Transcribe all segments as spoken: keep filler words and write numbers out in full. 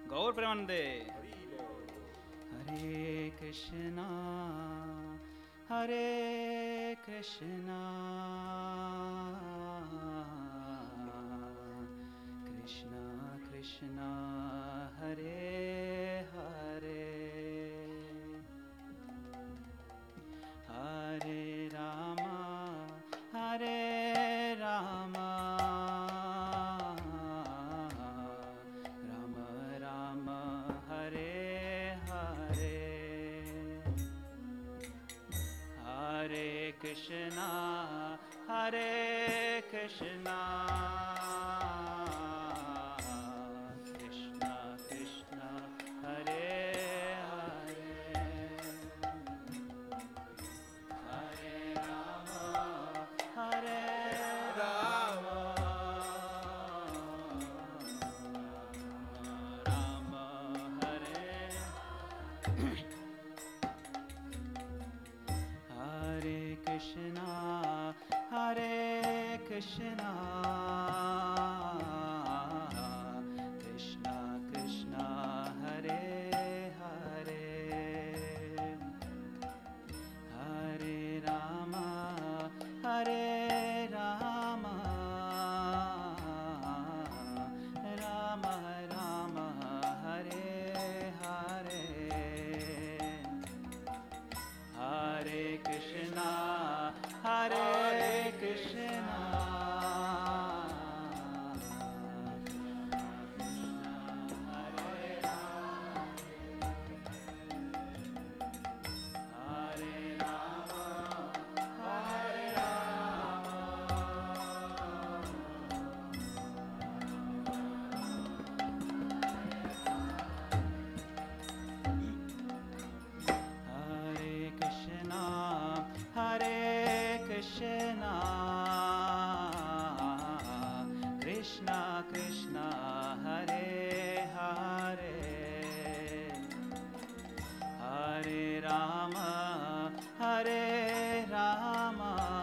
Gaur Premanande. Hare Krishna Hare Krishna Krishna Krishna Hare Hare Hare Rama Hare Rama Ram Ram Hare Hare Hare Krishna Hare Krishna Krishna Krishna Hare Hare Hare Ram Hare Ram Ram Hare Hare Krishna Hare Krishna Krishna Krishna Hare Hare Hare Ram Hare Ram Ram Ram Hare Hare Hare Krishna Hare Krishna Hare Ram Hare Ram Hare Ram Hare Krishna Hare Krishna Krishna Krishna Hare Hare Hare Ram Hare Ram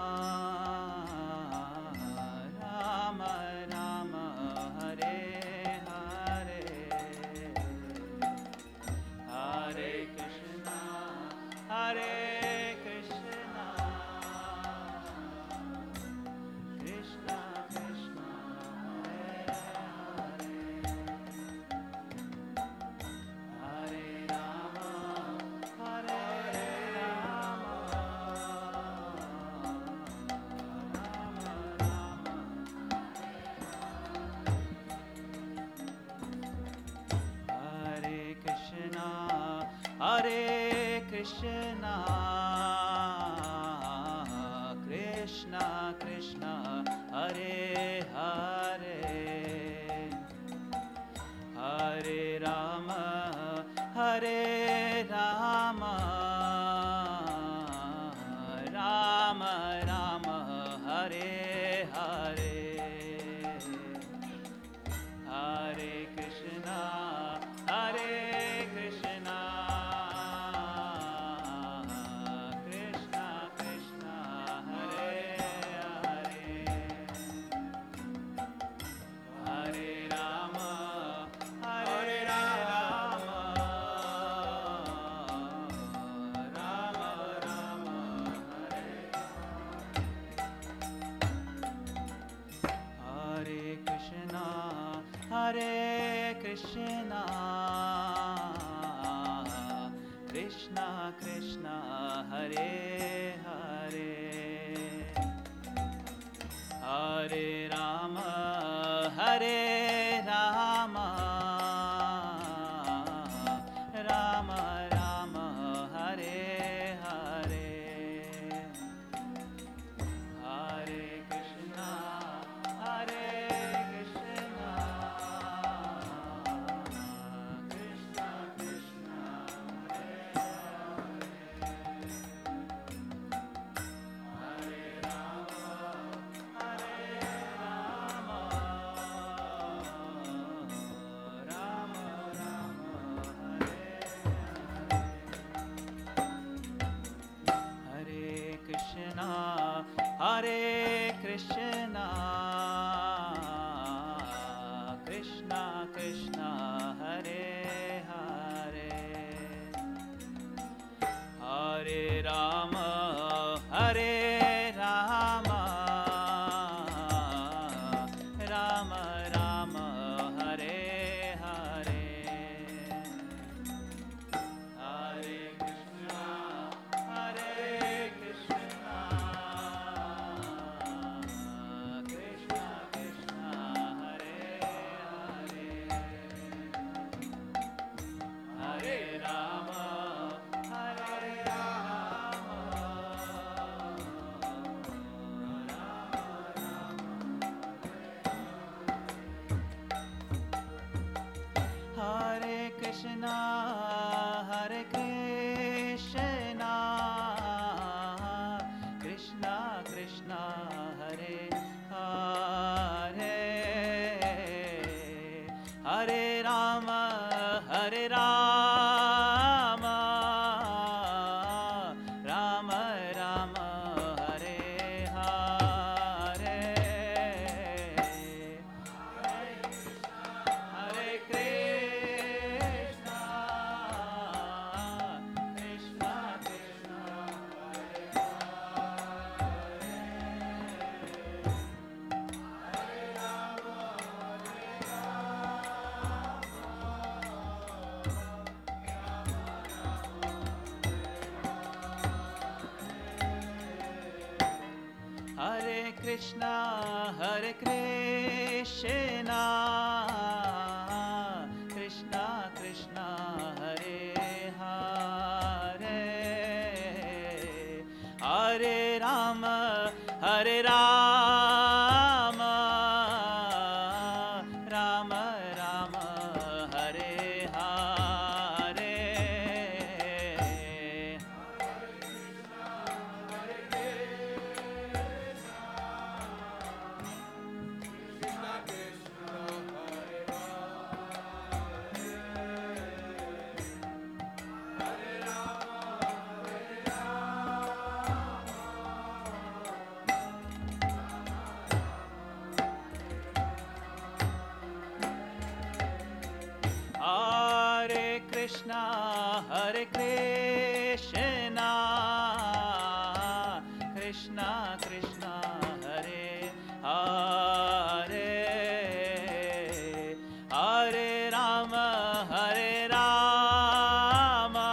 Ram Ram Hare Hare Hare Krishna Hare Krishna Krishna Krishna Hare Hare Hare Ram Hare Ram Ram Ram Hare Krishna Hare Krishna Krishna Krishna Hare Hare Hare Ram Hare Ram Ram Ram Hare Hare Hare Krishna Hare Krishna Krishna Krishna Hare Hare Hare Ram Hare Ram Ram Ram Hare Hare Krishna Hare Krishna Krishna Krishna Hare Hare Hare Ram Hare Ram Ram Ram Hare Hare Hare Krishna Hare Krishna Krishna Krishna Hare Hare Ram Hare Ram Ram Ram Hare Hare Krishna Hare Krishna Rama, Hare Rama, Rama Rama, Hare Hare, Hare Krishna, Hare Krishna, Krishna Krishna, Hare Hare, Hare Rama, Hare Rama, Hare Krishna, Hare Krishna, Krishna Krishna, Hare Hare, Hare Rama, Hare Rama, Rama Rama, Hare Hare, Hare Krishna, Krishna Krishna, Hare Krishna, Hare Krishna, Krishna Krishna, Hare Hare, Hare Rama, Hare Rama, Rama Rama, Hare Hare, Hare Krishna, Hare Krishna, Krishna Krishna, Hare Hare, Hare Rama, Hare Rama,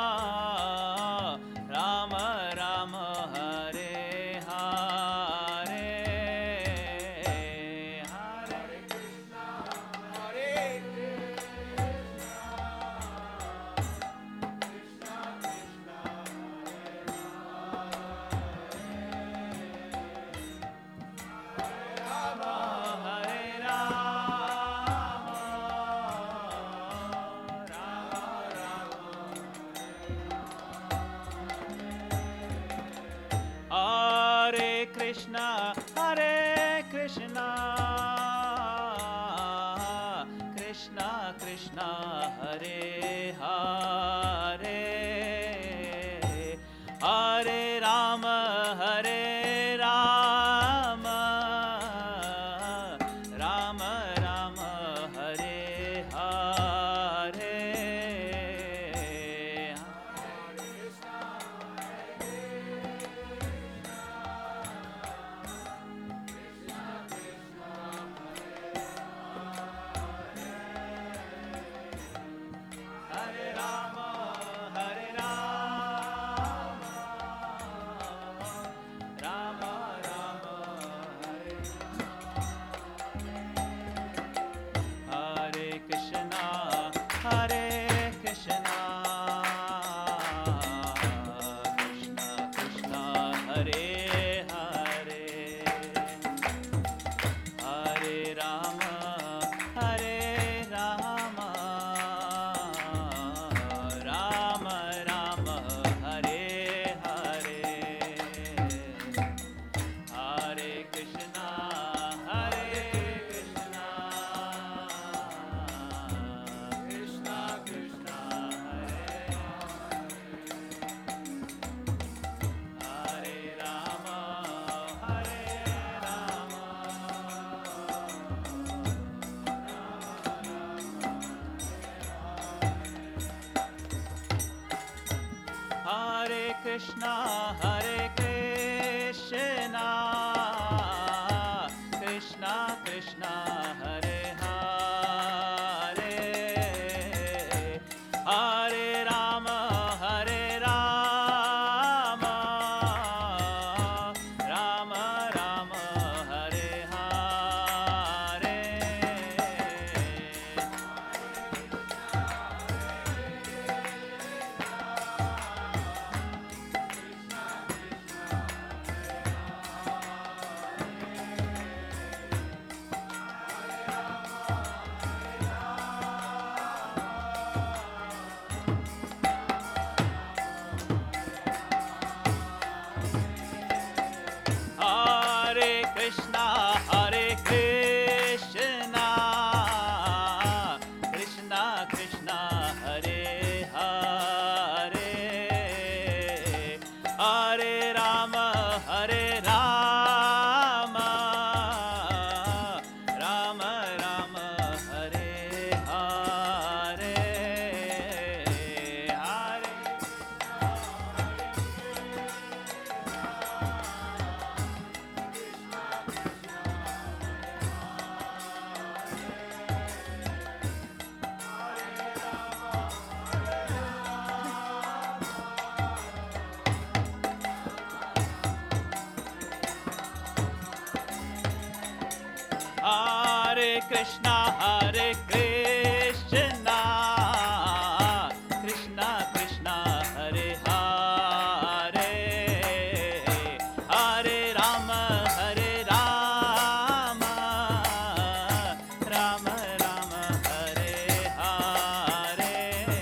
Rama Rama, Hare Hare, Hare Krishna, Hare Hare Krishna, Hare Krishna, Krishna Krishna, Hare Hare, Hare Rama, Hare Rama, Rama Rama, Hare Hare, Hare Rama, Krishna, Hare Krishna, Krishna Krishna, Hare Hare, Hare Rama, Hare Rama, Rama Rama, Hare Hare. Hare Krishna, Hare Krishna, Krishna Krishna, Hare Hare, Hare Rama, Hare Rama, Rama Rama, Hare Hare, Hare. Hare Krishna, Hare Krishna, Krishna Krishna, Hare Hare, Hare Rama, Hare Rama, Rama Rama, Hare Hare.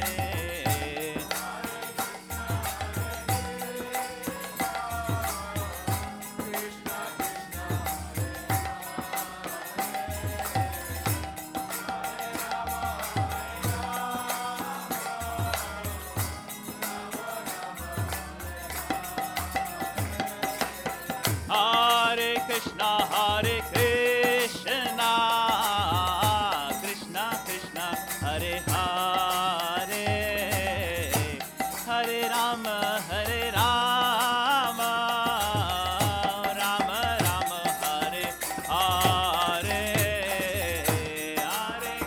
Hare Krishna, Hare Krishna, Krishna Krishna, Hare Hare, Hare Rama, Hare Rama, Rama Rama, Hare Hare, Hare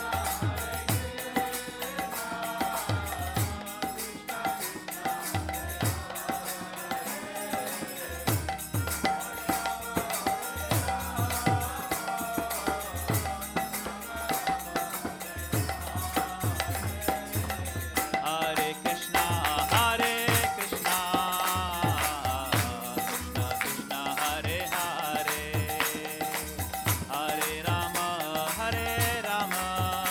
Hare Krishna, Hare Krishna, Krishna Krishna, Hare Hare, Hare Rama, Hare Rama,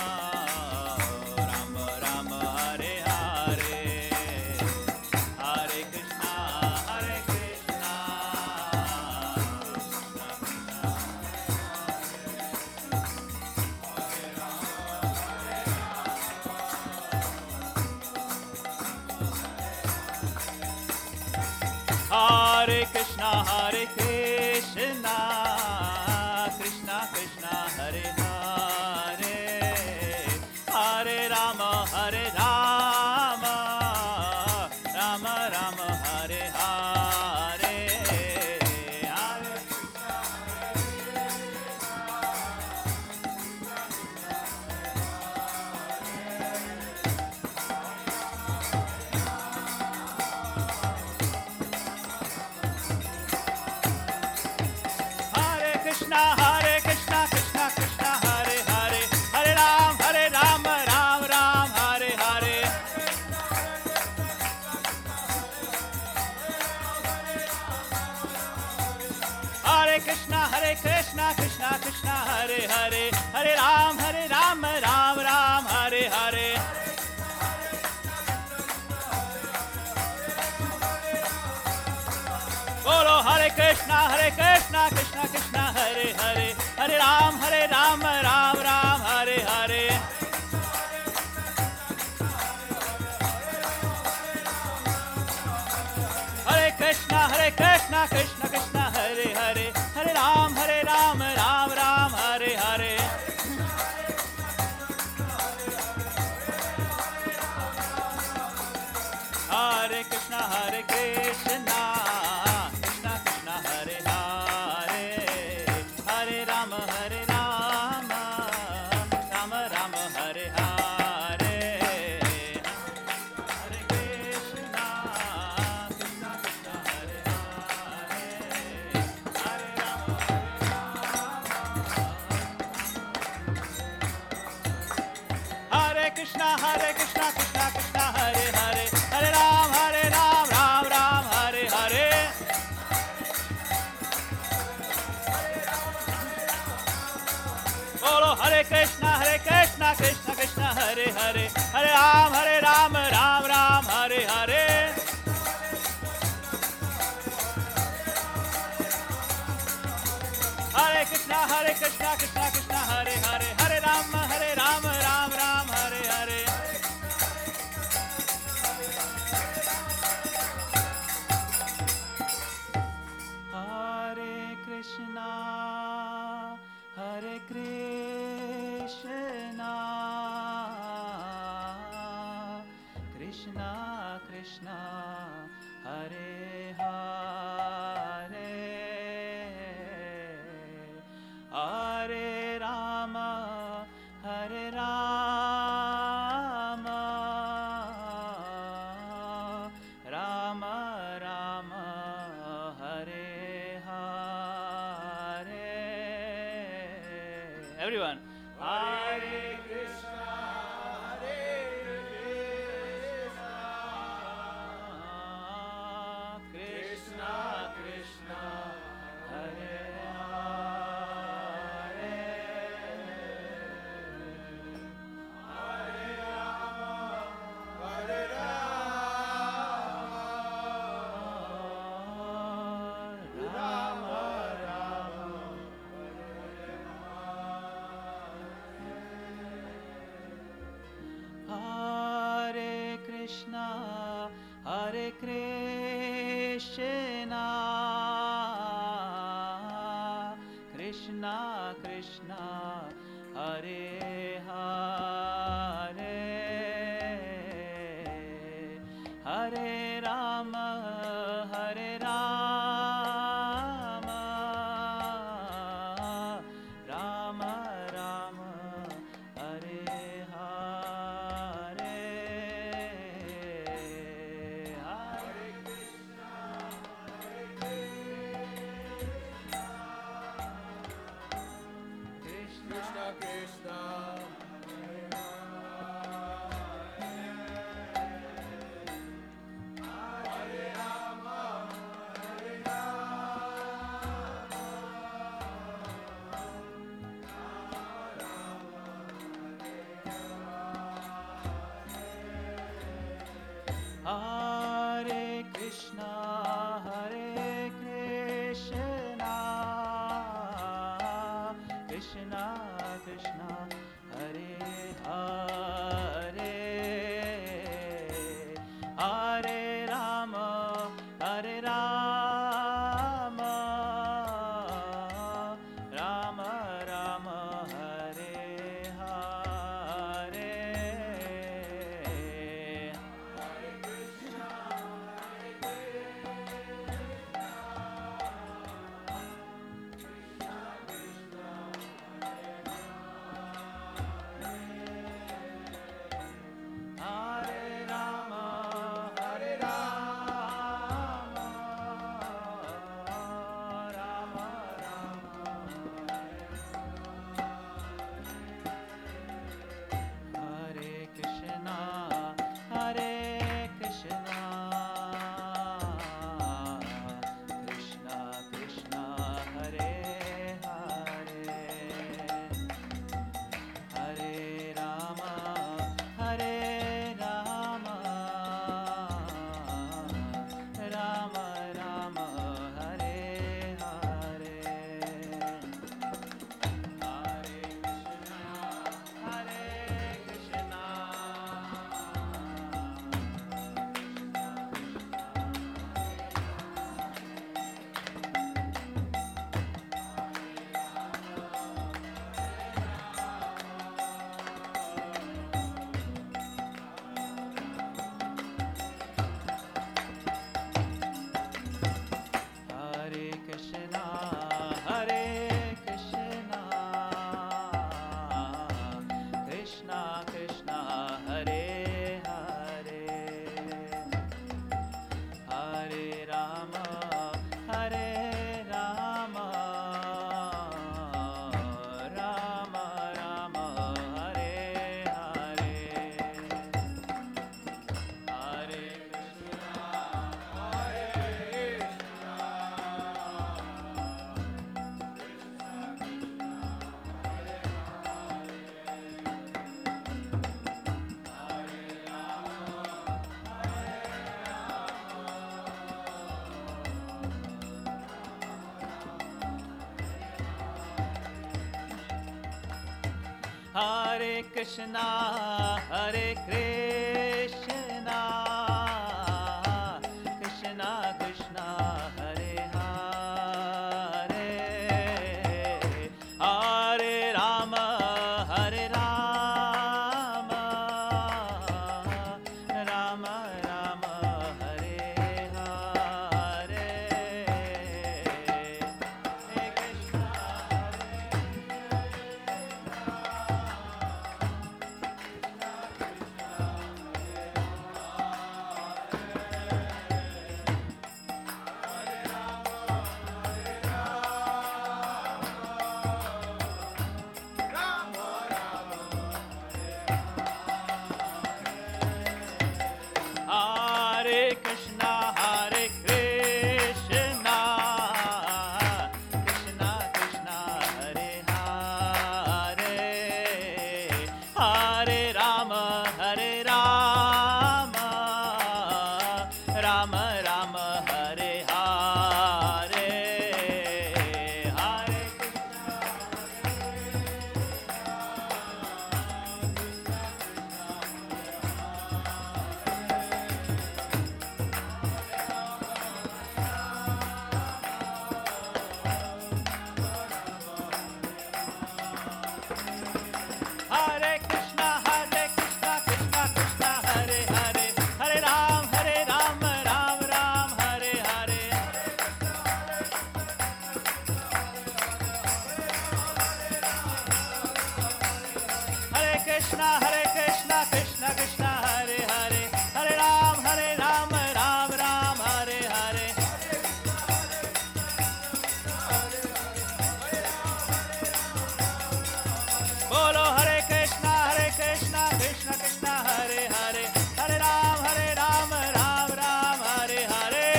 Rama Rama, Hare Hare, Hare Krishna, Hare Krishna, Hare Krishna, Hare Krishna, Krishna Krishna, Hare Hare, Hare Rama, Hare Rama, Rama Rama, Hare Hare, Hare Hare Krishna, Hare Krishna, Krishna Krishna, Hare Hare, Hare Ram, Hare Ram, Ram Ram, Hare Hare. Hare Krishna, Hare Krishna, Krishna Krishna, Hare Hare, Hare Ram, Hare Ram, Ram Ram, Hare Hare. Bolo Hare Krishna, Hare Krishna, Krishna Krishna, Hare Hare, Hare Ram, Hare Ram, Ram Ram, Hare Hare. Hare Krishna, Hare Krishna, Krishna Krishna, Hare Hare, Hare Ram, Hare Ram, Ram Ram, Hare Hare. Hare Krishna, Hare Krishna. Hare Rama, Rama Rama Hare Hare, Hare Krishna, Krishna Krishna Hare Hare, Hare Rama, Hare Krishna, Hare Krishna, Krishna Krishna Hare Hare, Hare Ram, Hare Ram, Ram Ram Hare Hare. Bolo Hare Krishna, Hare Krishna, Krishna Krishna Hare Hare, Hare Ram, Hare Ram, Ram Ram Hare Hare. Hare Krishna, Hare Krishna, Krishna Krishna Hare Hare, Hare Ram, Hare Ram, Ram Ram Hare Hare. Hare Krishna, Hare Krishna, Krishna Krishna Hare Hare, Hare Rama, Hare Rama, Rama Rama Hare Hare. Everyone. Hare Krishna, Hare Krishna, Krishna Krishna Hare Hare, Hare Rama, Hare Rama, Rama Rama Hare Krishna, Hare Krishna, Krishna Krishna Hare Hare, Hare Rama, Hare Rama, Rama Rama Hare Hare, Hare Krishna, Hare Krishna, Krishna Krishna Hare Krishna, Hare Krishna, Krishna Krishna Hare Hare, Hare Rama, Hare Rama, Rama Rama Hare Hare. Hare Krishna, Hare Krishna, Krishna Krishna, Hare Hare, Hare Rama, Hare Rama, Rama Rama, Hare Hare, Hare Krishna. Hare Krishna, Hare Krishna, Krishna Krishna, Hare Hare, Hare Rama, Hare Rama, Rama Rama, Hare Hare, Hare Hare Krishna, Hare Krishna, Krishna Krishna, Hare Hare, Hare Ram, Hare Ram, Ram Ram, Hare Hare. Hare Krishna, Hare Krishna, Krishna Krishna, Hare Hare, Hare Ram, Hare Ram, Ram Ram, Hare Hare. Bolo Hare Krishna, Hare Krishna, Krishna Krishna, Hare Hare, Hare Ram, Hare Ram, Ram Ram, Hare Hare.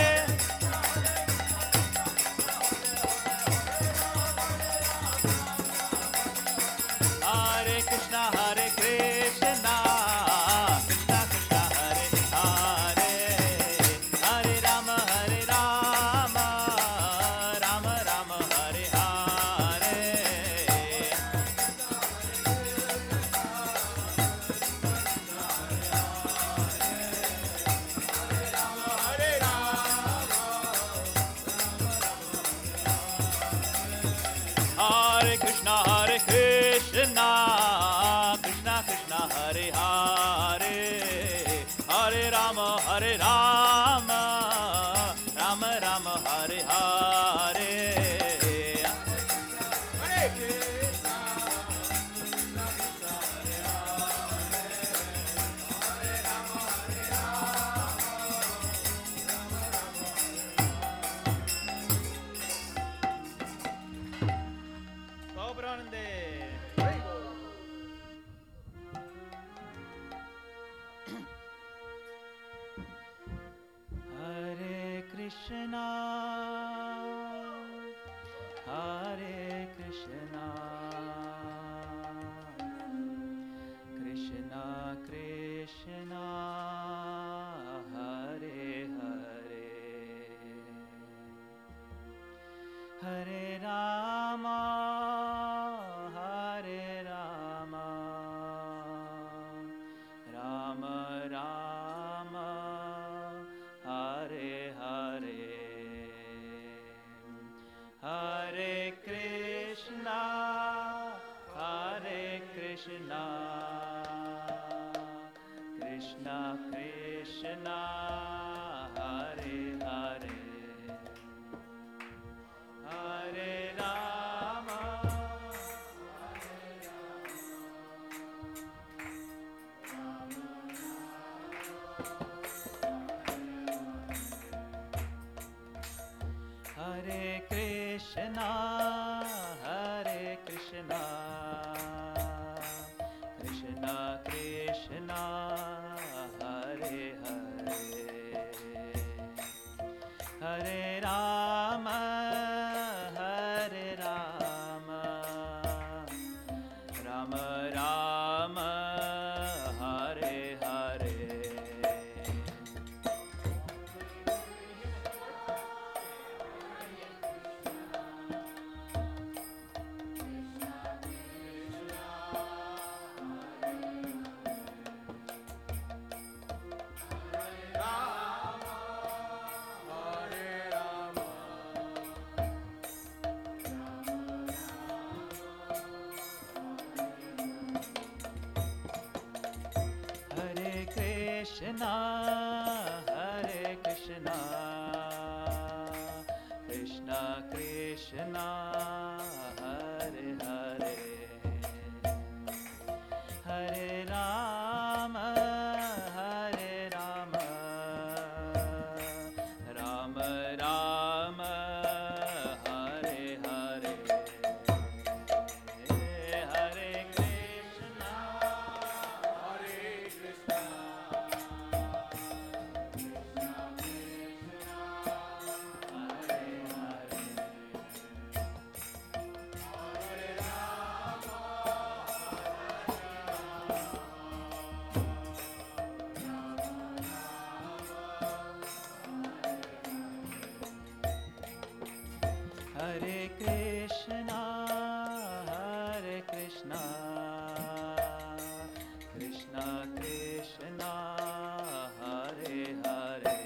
Hare Krishna, Hare Krishna, Krishna Krishna, Hare Hare, Hare Rama, Hare Rama, Rama Rama, Hare Hare. Hare Krishna, Hare Krishna, Krishna Krishna, Hare Hare, Hare Rama, Hare Rama, Rama Rama, Hare Hare. Gopranande. Hare Krishna, Hare Krishna, Krishna Krishna, Hare Hare, Hare Rama, Hare Rama, Rama Rama, Hare Hare, Hare Krishna, Hare Krishna, Krishna Krishna, Hare Hare, Hare Rama, Hare Krishna, Hare Krishna, Krishna Krishna, Hare Hare, Hare Rama, Hare Rama, Rama Rama, Hare Hare. Krishna, Hare Krishna, Krishna Krishna, Hare Hare, Hare Rama, Hare Rama, Rama Rama, Hare Hare, Hare Krishna, Hare Krishna, Hare Krishna, Hare Krishna, Krishna Krishna, Hare Hare,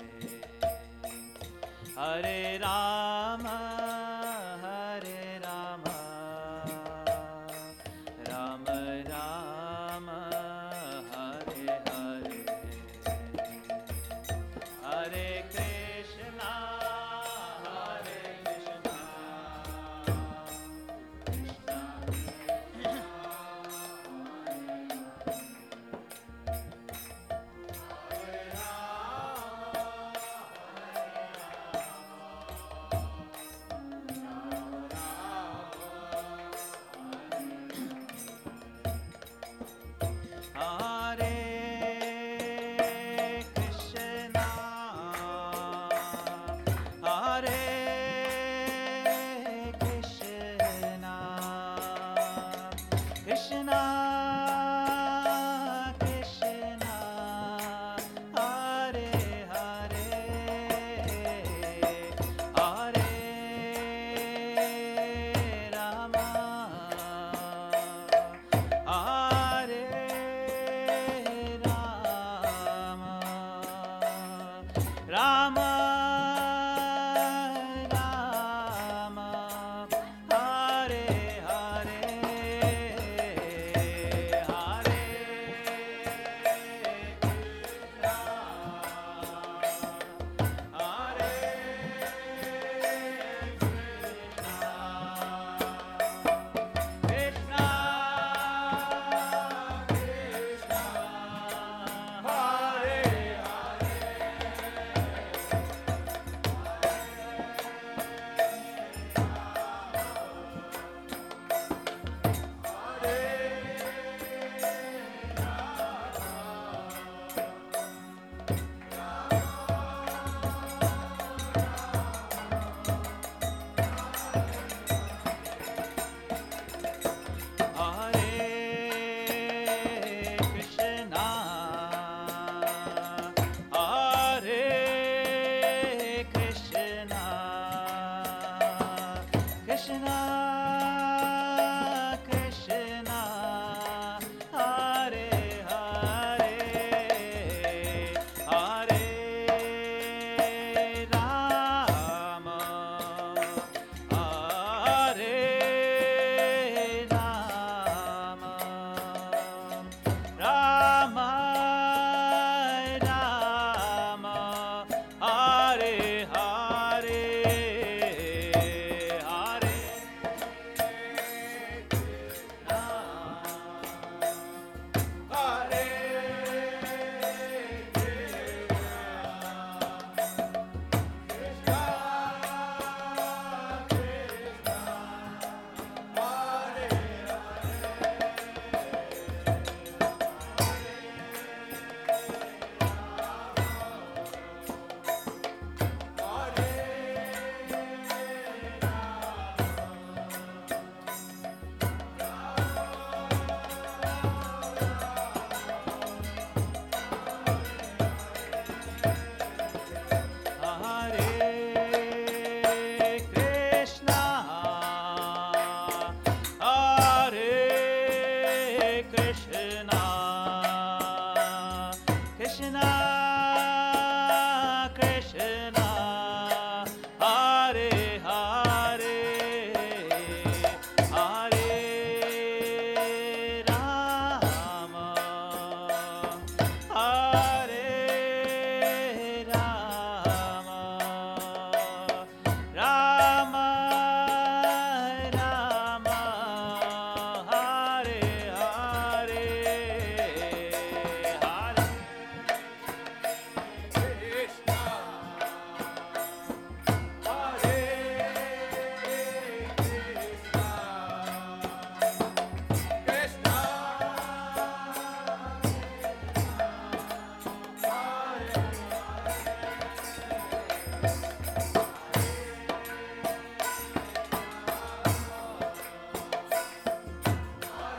Hare Rama, Hare Rama, Rama Rama, Hare Hare, Hare Krishna, Hare Krishna, Hare Krishna, Hare Krishna, Krishna Krishna, Hare Hare, Hare Rama, Hare Rama, Rama Rama, Hare Hare,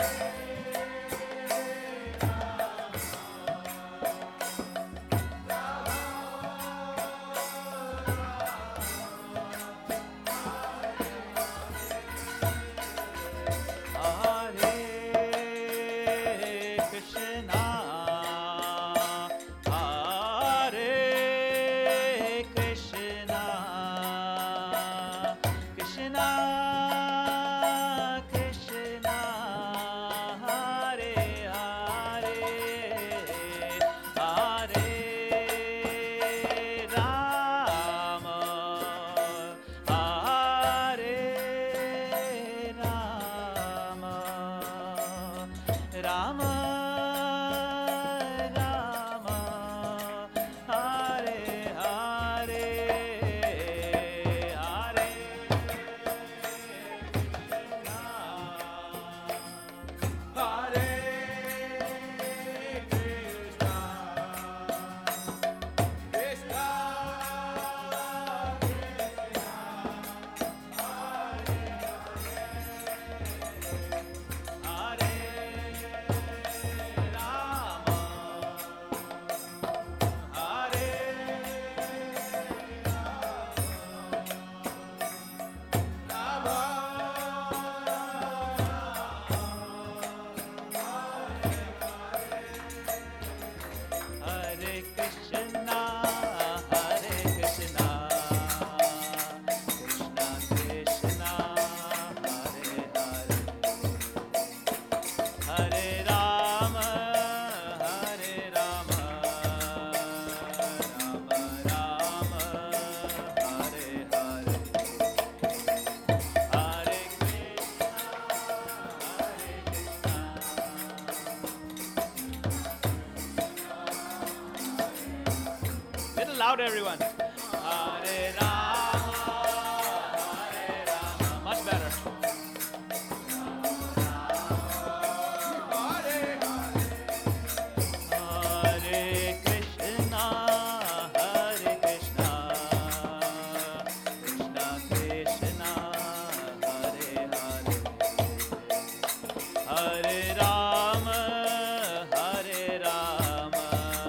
Loud, everyone. Hare Rama, Hare Rama. Much better. Hare Krishna, Hare Krishna, Krishna Krishna, Hare Hare, Hare Rama, Hare Rama,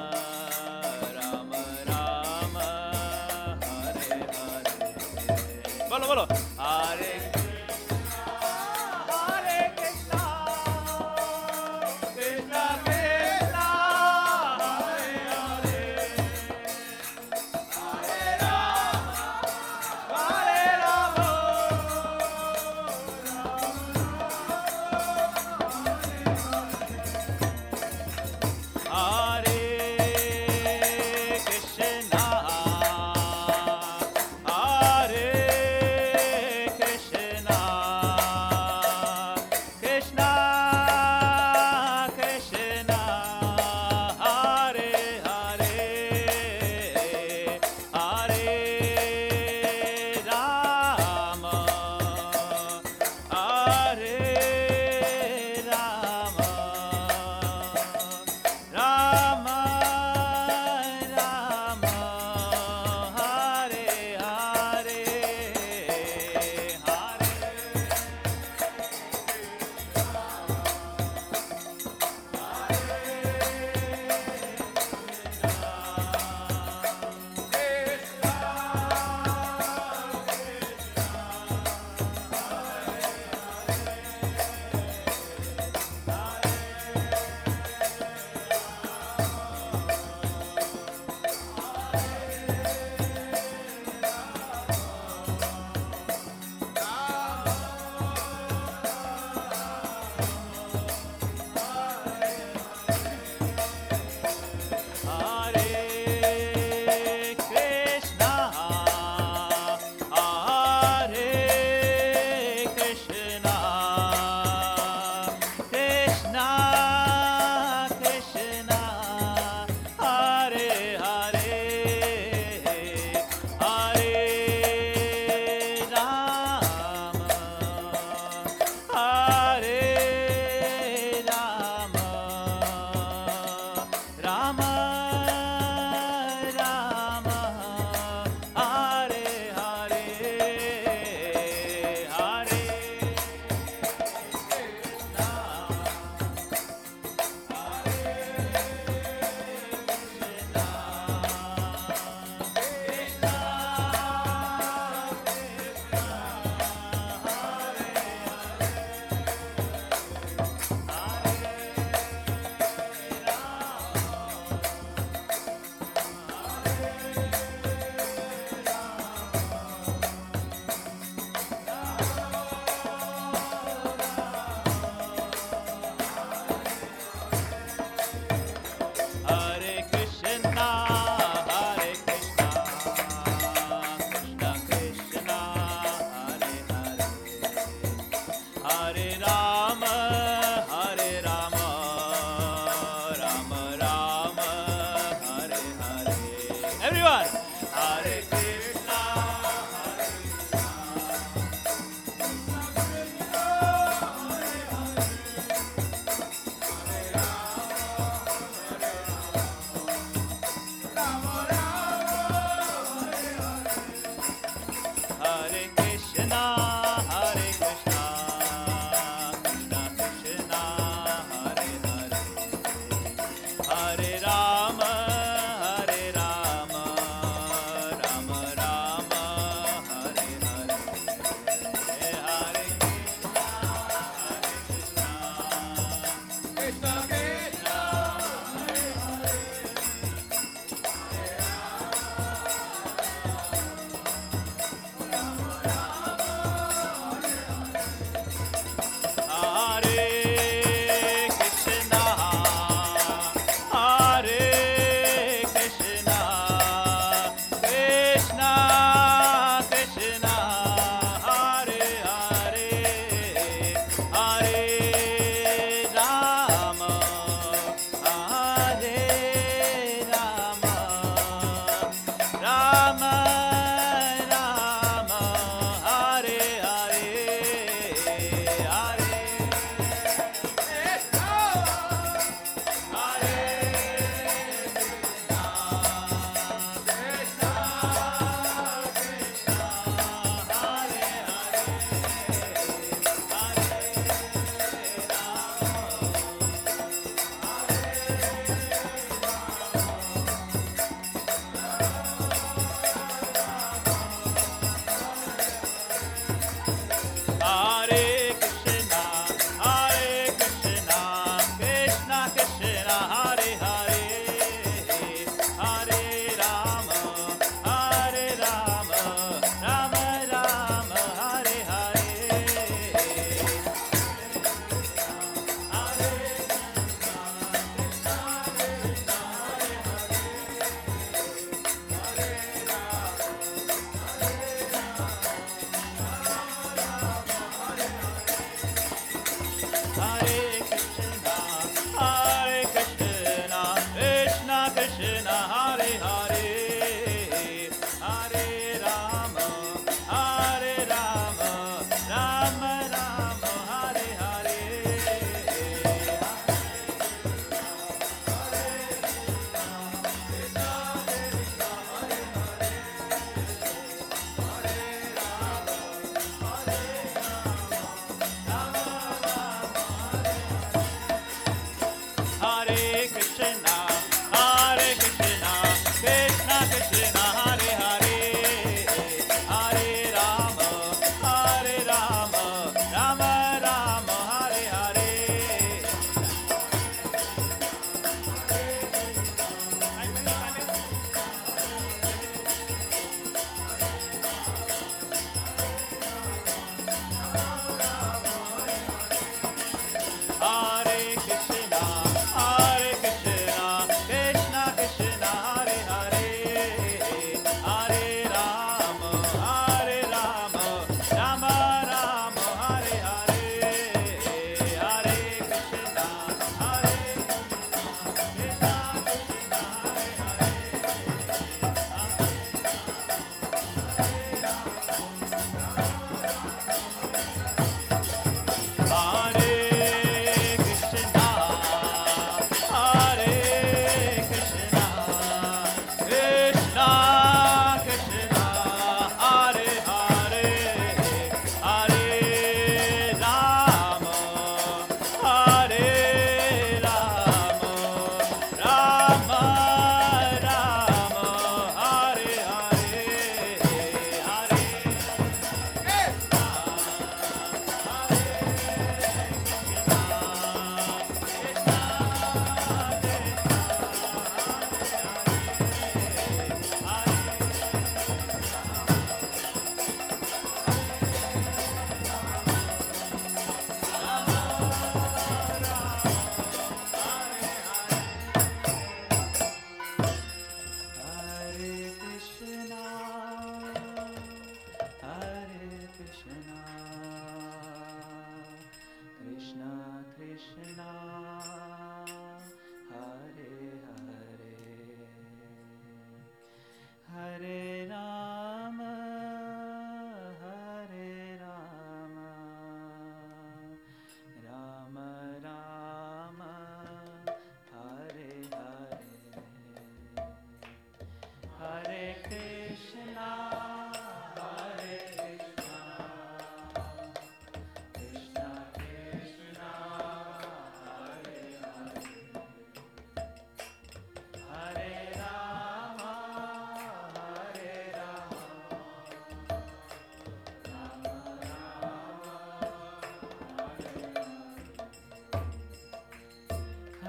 Rama Rama, Hare Hare. Bolo, bolo. Hare Hare Krishna, Krishna Krishna, Hare Hare, Hare Rama, Hare Rama, Rama Rama, Hare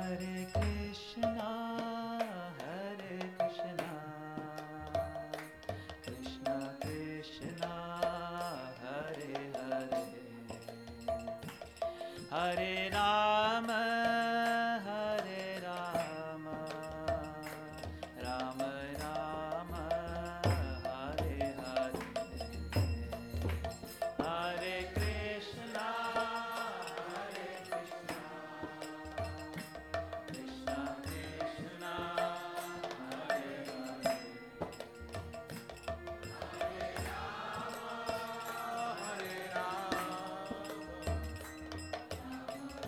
Hare Krishna, Hare Krishna, Krishna Krishna, Hare Hare, Hare Rama, Hare Rama, Rama Rama, Hare Hare, Hare Krishna, Hare Krishna, Krishna Krishna, Hare Hare, Hare Rama, Hare Rama, Rama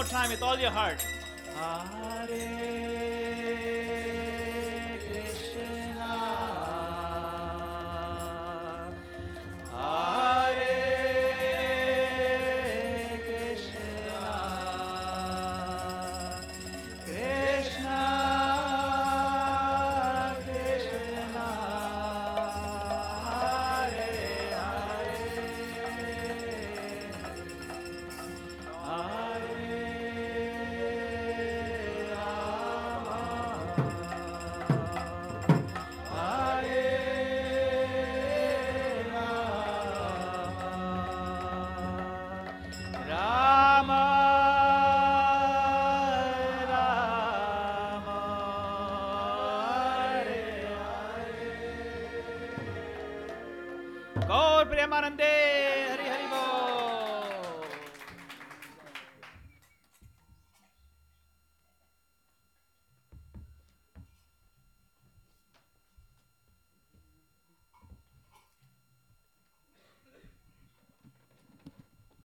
more time with all your heart. Hare Krishna, Hare Krishna, Krishna Krishna, Hare Hare, Hare Rama, Hare Rama, Rama Rama, Hare Hare. Gaur Premanande, Hari Hari Bol.